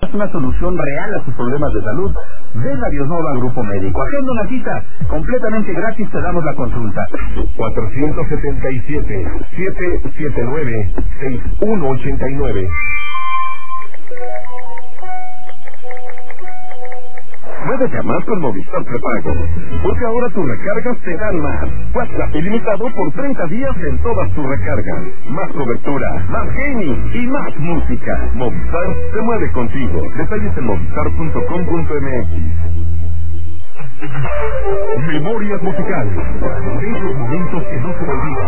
Es una solución real a sus problemas de salud. Ven a Biosnova Grupo Médico. Agenda una cita. Completamente gratis te damos la consulta. 477-779-6189. Muévete a más con Movistar Prepago, porque ahora tus recargas te dan más. WhatsApp ilimitado por 30 días en todas tus recargas. Más cobertura, más gaming y más música. Movistar se mueve contigo. Detalles en movistar.com.mx. Memorias musicales. Esos momentos que no se olvidan.